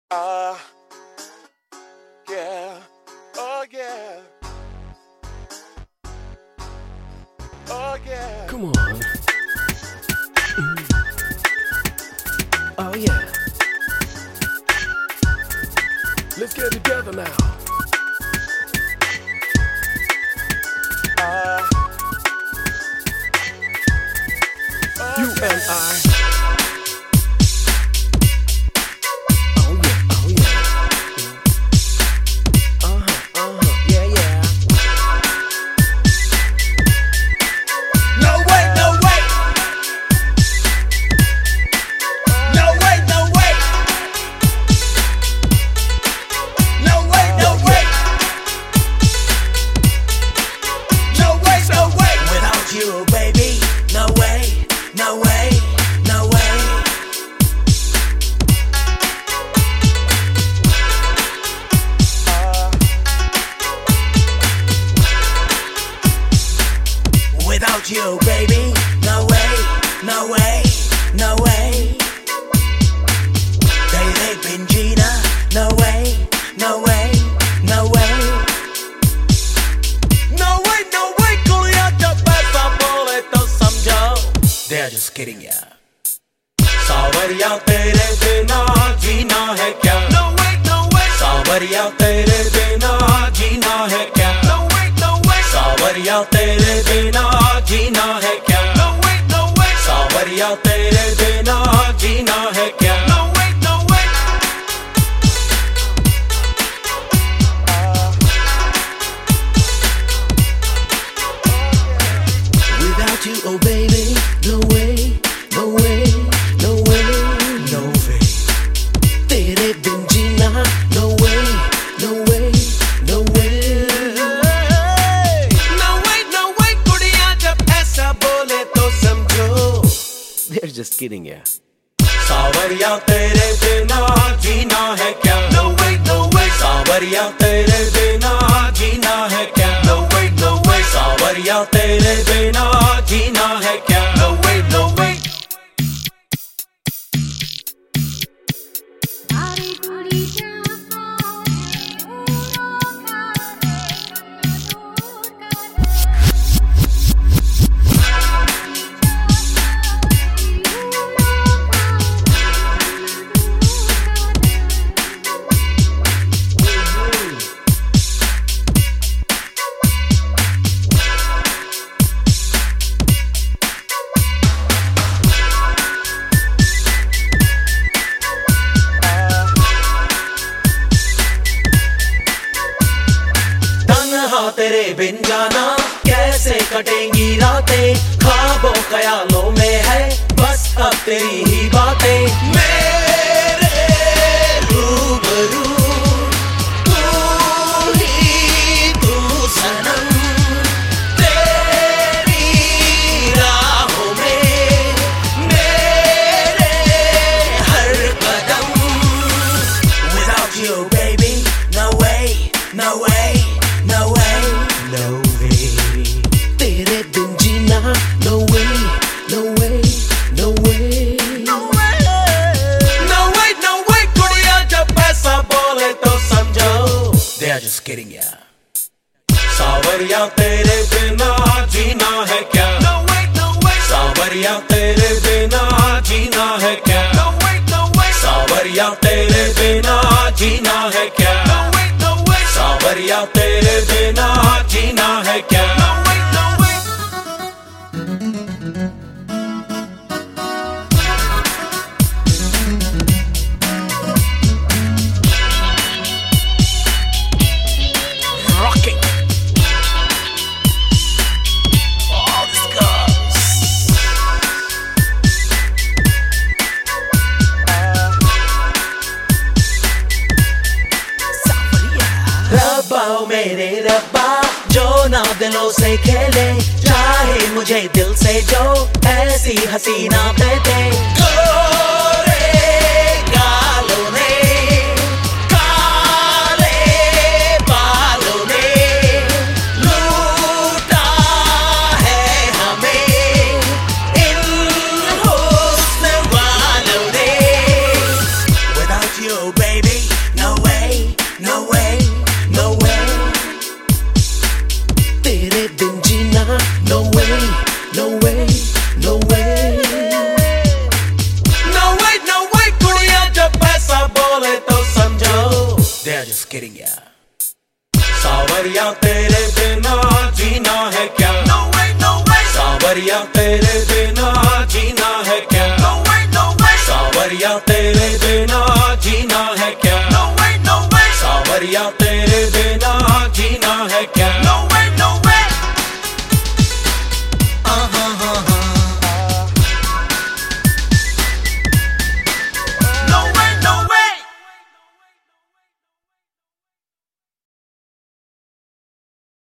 Ah, yeah, oh yeah, oh yeah. Come on. Oh yeah. Let's get together now. Ah, oh You yeah. and I. Oh yeah, oh yeah. Yeah, yeah. No way, no way. No way, no way. No way, no way. No way, no way. Without you, baby, no way, no way, no way. Without you, baby, no way, no way, no way. David Benjina, no way, no way, no way. No way, no way, कुड़िया जब ऐसा बोले तो समझो They're just kidding ya. सावरिया तेरे बिना जीना है क्या? No way, no way. सावरिया तेरे बिना जीना है क्या? No way, no way. सावरिया तेरे बिना जीना है क्या? No way, no way. सावरिया तेरे बिना जीना है क्या? No way, no way. Without you, oh baby, no way, no way, no way, no way. तेरे बिन जीना, no way, no way, no way. No way, no way, कुड़िया जब ऐसा बोले तो समझो They're just kidding ya. सावरिया तेरे बिना जीना है क्या? No way, no way. सावरिया तेरे बिना जीना है क्या? No way, no way. सावरिया तेरे बिना जीना है क्या? No way, no way. सारी कुड़ी तन्हा तेरे बिन जाना कैसे कटेंगी रातें ख्वाबों ख्यालों में है बस अब तेरी ही बातें मेरे रूबरू तू ही तू सनम तेरी राहों में मेरे हर कदम Without you baby no way no way no way no way तेरे बिन जीना no way no way no way no way no way no way कुड़िया जब ऐसा बोले तो समझो they are just kidding ya सावरिया तेरे बिना जीना है क्या no way no way सावरिया तेरे बिना जीना है क्या no way no way सावरिया तेरे बिना जीना है क्या no way no way सावरिया तेरे बिना जीना है क्या no way no way rocking all these girls रब्बा ओ मेरे रब्बा जो ना दिलों से खेले चाहे मुझे दिल से जो ऐसी हसीना दे दे गोरे गालों ने काले बालों ने लूटा है हमें इन हुस्न वालों ने Without you baby, no way, no way, no way. तेरे बिन जीना, no way, no way, no way. No way, no way, कुड़िया जब ऐसा बोले तो समझो They're just kidding, yeah. सावरिया तेरे बिना जीना है क्या? No way, no way, सावरिया तेरे बिना जीना